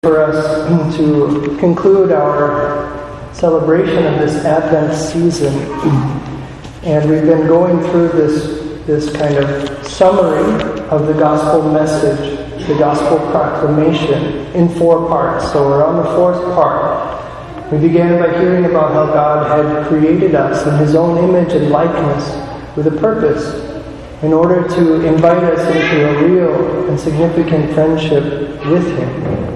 For us to conclude our celebration of this Advent season, and we've been going through this kind of summary of the gospel message, the gospel proclamation, in 4 parts. So we're on the 4th part. We began by hearing about how God had created us in His own image and likeness with a purpose, in order to invite us into a real and significant friendship with Him.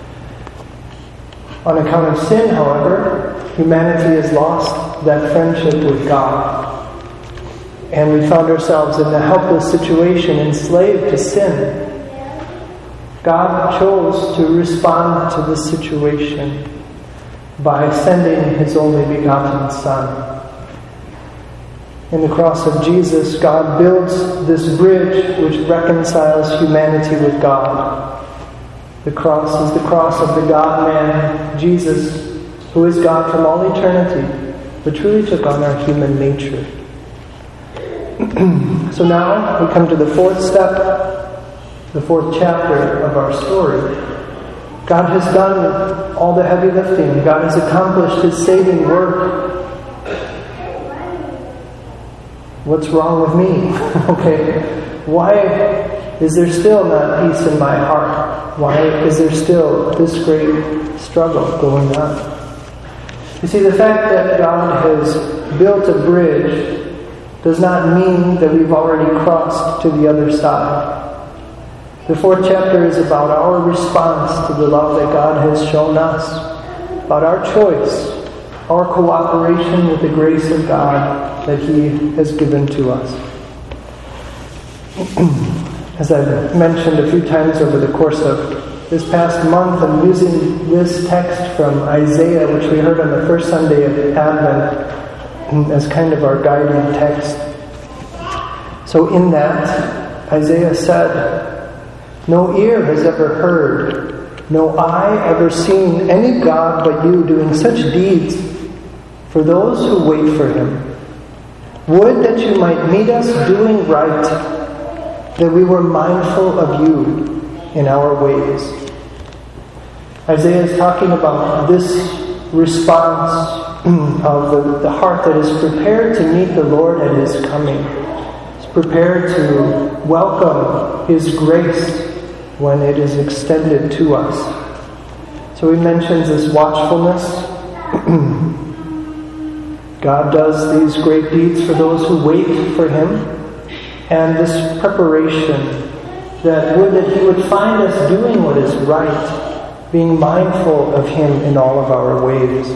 On account of sin, however, humanity has lost that friendship with God. And we found ourselves in a helpless situation, enslaved to sin. God chose to respond to this situation by sending His only begotten Son. In the cross of Jesus, God builds this bridge which reconciles humanity with God. The cross is the cross of the God-man, Jesus, who is God from all eternity, but truly took on our human nature. So now we come to the 4th step, the 4th chapter of our story. God has done all the heavy lifting. God has accomplished His saving work. What's wrong with me? Okay, why is there still not peace in my heart? Why is there still this great struggle going on? You see, the fact that God has built a bridge does not mean that we've already crossed to the other side. The 4th chapter is about our response to the love that God has shown us, about our choice, our cooperation with the grace of God that He has given to us. As I've mentioned a few times over the course of this past month, I'm using this text from Isaiah, which we heard on the first Sunday of Advent, as kind of our guiding text. So in that, Isaiah said, "No ear has ever heard, no eye ever seen any God but you doing such deeds for those who wait for Him. Would that you might meet us doing right, that we were mindful of you in our ways." Isaiah is talking about this response of the heart that is prepared to meet the Lord at His coming. It's prepared to welcome His grace when it is extended to us. So he mentions this watchfulness. God does these great deeds for those who wait for Him. And this preparation that He would find us doing what is right, being mindful of Him in all of our ways.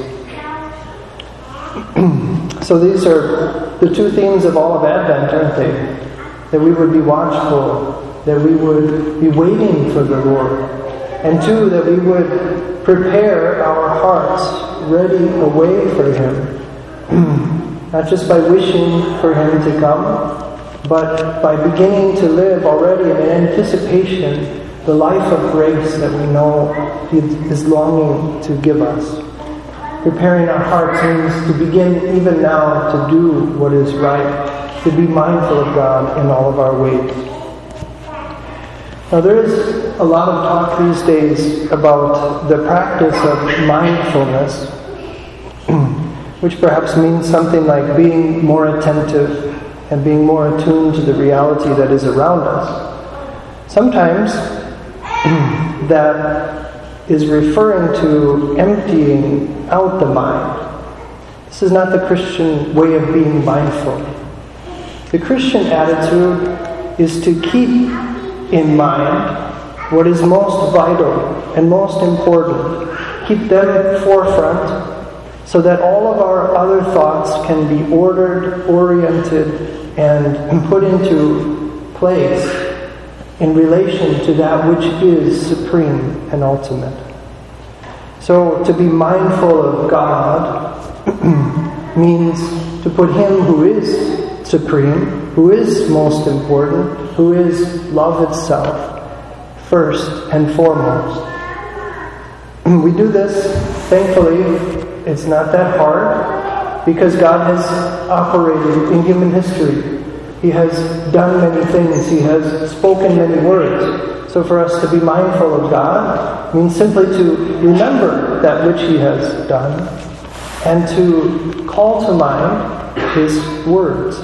So these are the 2 themes of all of Advent, aren't they? That we would be watchful, that we would be waiting for the Lord, and 2, that we would prepare our hearts ready away for Him. Not just by wishing for Him to come, but by beginning to live already in anticipation the life of grace that we know He is longing to give us. Preparing our hearts means to begin even now to do what is right, to be mindful of God in all of our ways. Now there is a lot of talk these days about the practice of mindfulness, which perhaps means something like being more attentive and being more attuned to the reality that is around us. Sometimes that is referring to emptying out the mind. This is not the Christian way of being mindful. The Christian attitude is to keep in mind what is most vital and most important. Keep them forefront so that all of our other thoughts can be ordered, oriented, and put into place in relation to that which is supreme and ultimate. So to be mindful of God means to put Him who is supreme, who is most important, who is love itself, first and foremost. We do this, thankfully. It's not that hard, because God has operated in human history He has done many things. He has spoken many words. So for us to be mindful of God means simply to remember that which He has done and to call to mind His words.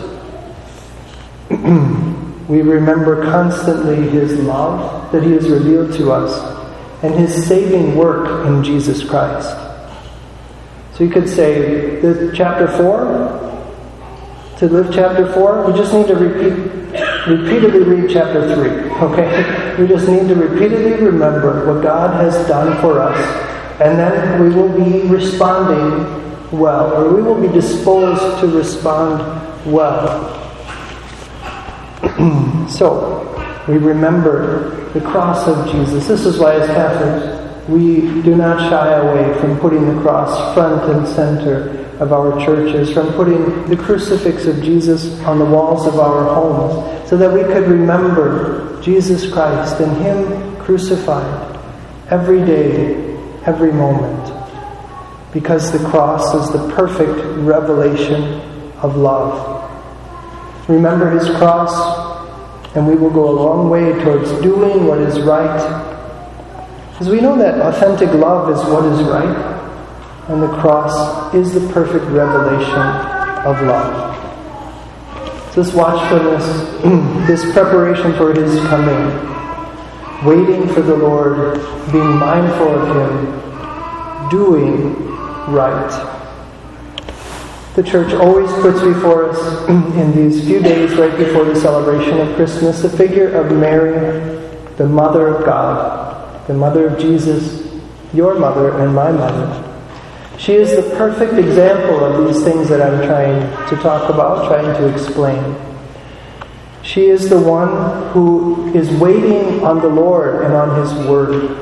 We remember constantly His love that He has revealed to us and His saving work in Jesus Christ. So you could say that chapter 4, to live chapter 4, we just need to repeatedly read chapter 3, okay? We just need to repeatedly remember what God has done for us, and then we will be responding well, or we will be disposed to respond well. So, we remember the cross of Jesus. This is why as Catholics, we do not shy away from putting the cross front and center of our churches, from putting the crucifix of Jesus on the walls of our homes, so that we could remember Jesus Christ and Him crucified every day, every moment. Because the cross is the perfect revelation of love. Remember His cross, and we will go a long way towards doing what is right. Because we know that authentic love is what is right, and the cross is the perfect revelation of love. So this watchfulness, this preparation for His coming, waiting for the Lord, being mindful of Him, doing right. The Church always puts before us, in these few days right before the celebration of Christmas, the figure of Mary, the Mother of God, the Mother of Jesus, your mother and my mother. She is the perfect example of these things that I'm trying to talk about, trying to explain. She is the one who is waiting on the Lord and on His Word.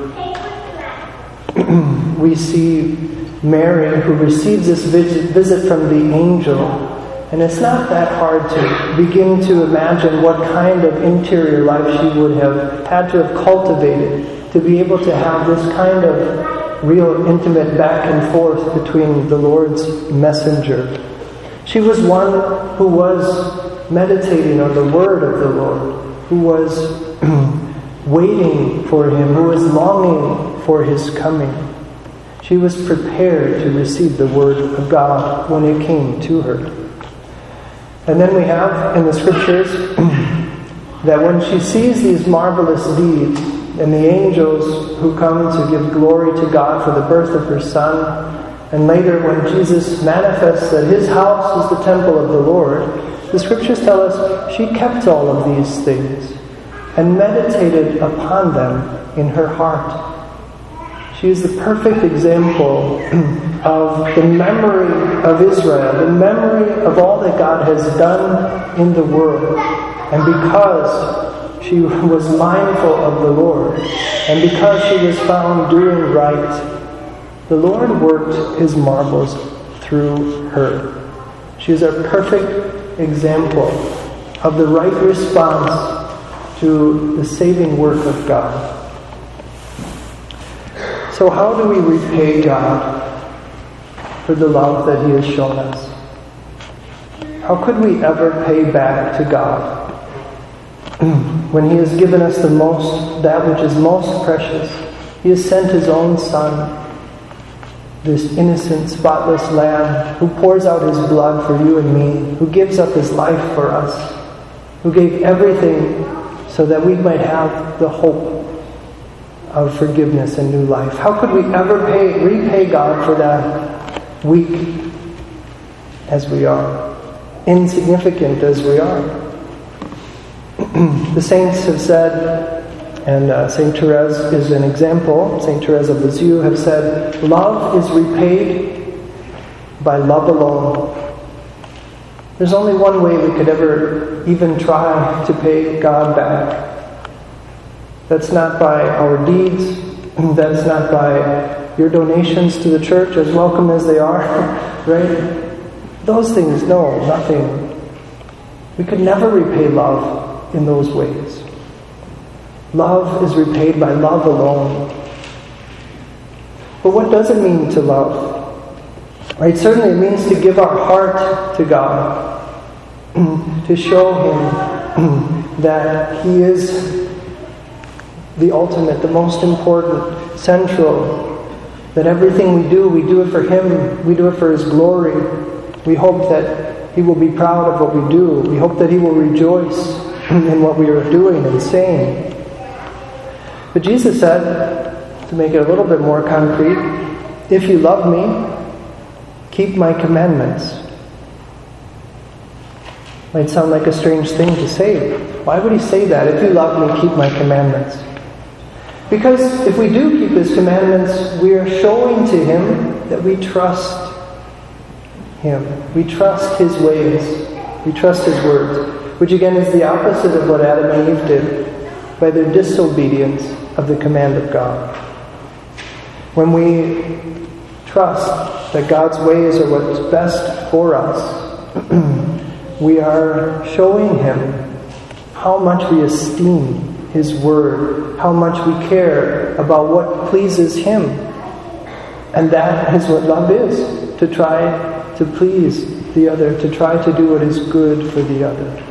We see Mary, who receives this visit from the angel, and it's not that hard to begin to imagine what kind of interior life she would have had to have cultivated to be able to have this kind of real intimate back and forth between the Lord's messenger. She was one who was meditating on the word of the Lord, who was waiting for Him, who was longing for His coming. She was prepared to receive the word of God when it came to her. And then we have in the Scriptures that when she sees these marvelous deeds, and the angels who come to give glory to God for the birth of her Son, and later when Jesus manifests that His house is the temple of the Lord, the Scriptures tell us she kept all of these things and meditated upon them in her heart. She is the perfect example of the memory of Israel, the memory of all that God has done in the world. And because she was mindful of the Lord, and because she was found doing right, the Lord worked His marvels through her. She is a perfect example of the right response to the saving work of God. So how do we repay God for the love that He has shown us? How could we ever pay back to God when He has given us that which is most precious? He has sent His own Son, this innocent, spotless Lamb, who pours out His blood for you and me, who gives up His life for us, who gave everything so that we might have the hope of forgiveness and new life. How could we ever repay God for that, weak as we are, insignificant as we are? The saints have said, and St. Therese is an example, St. Therese of Lisieux have said, love is repaid by love alone. There's only one way we could ever even try to pay God back. That's not by our deeds. That's not by your donations to the church, as welcome as they are, right? Those things, no, nothing. We could never repay love in those ways. Love is repaid by love alone. But what does it mean to love? Right? Certainly it means to give our heart to God. to show Him that He is the ultimate, the most important, central, that everything we do it for Him, we do it for His glory. We hope that He will be proud of what we do. We hope that He will rejoice in what we are doing and saying. But Jesus said, to make it a little bit more concrete, if you love me, keep my commandments. Might sound like a strange thing to say. Why would He say that? If you love me, keep my commandments. Because if we do keep His commandments, we are showing to Him that we trust Him. We trust His ways. We trust His words. Which again is the opposite of what Adam and Eve did by their disobedience of the command of God. When we trust that God's ways are what's best for us, we are showing Him how much we esteem His Word, how much we care about what pleases Him. And that is what love is, to try to please the other, to try to do what is good for the other.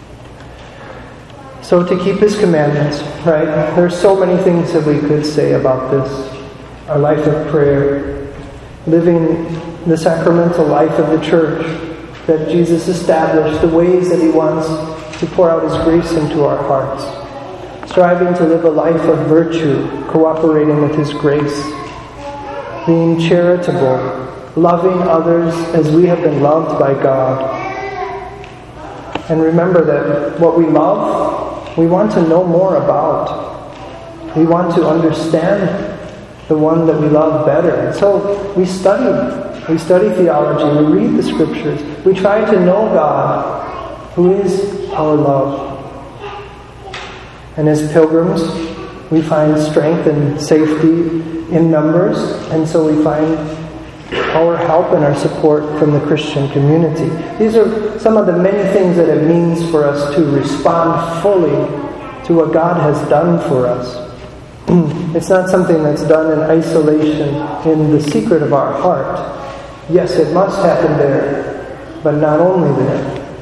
So to keep His commandments, right? There are so many things that we could say about this. Our life of prayer, living the sacramental life of the church that Jesus established, the ways that He wants to pour out His grace into our hearts. Striving to live a life of virtue, cooperating with His grace. Being charitable, loving others as we have been loved by God. And remember that what we love, we want to know more about. We want to understand the one that we love better. And so we study theology, we read the Scriptures, we try to know God, who is our love. And as pilgrims, we find strength and safety in numbers, and so we find our help and our support from the Christian community. These are some of the many things that it means for us to respond fully to what God has done for us. It's not something that's done in isolation, in the secret of our heart. Yes, it must happen there, but not only there.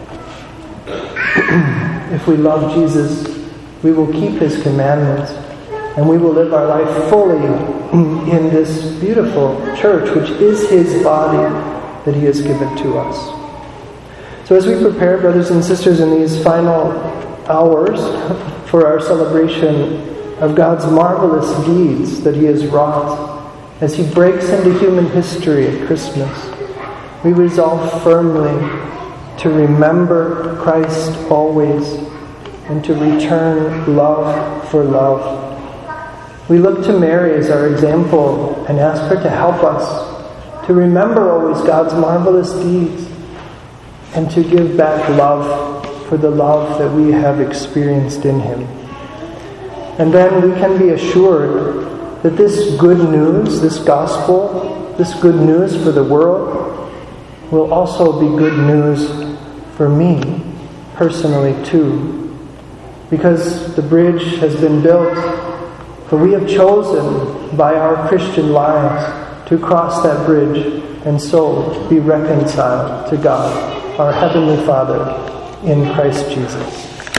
If we love Jesus, we will keep His commandments, and we will live our life fully in this beautiful church, which is His body that He has given to us. So as we prepare, brothers and sisters, in these final hours for our celebration of God's marvelous deeds that He has wrought, as He breaks into human history at Christmas, we resolve firmly to remember Christ always and to return love for love. We look to Mary as our example and ask her to help us to remember always God's marvelous deeds and to give back love for the love that we have experienced in Him. And then we can be assured that this good news, this gospel, this good news for the world will also be good news for me personally too. Because the bridge has been built, for we have chosen by our Christian lives to cross that bridge and so be reconciled to God, our Heavenly Father, in Christ Jesus.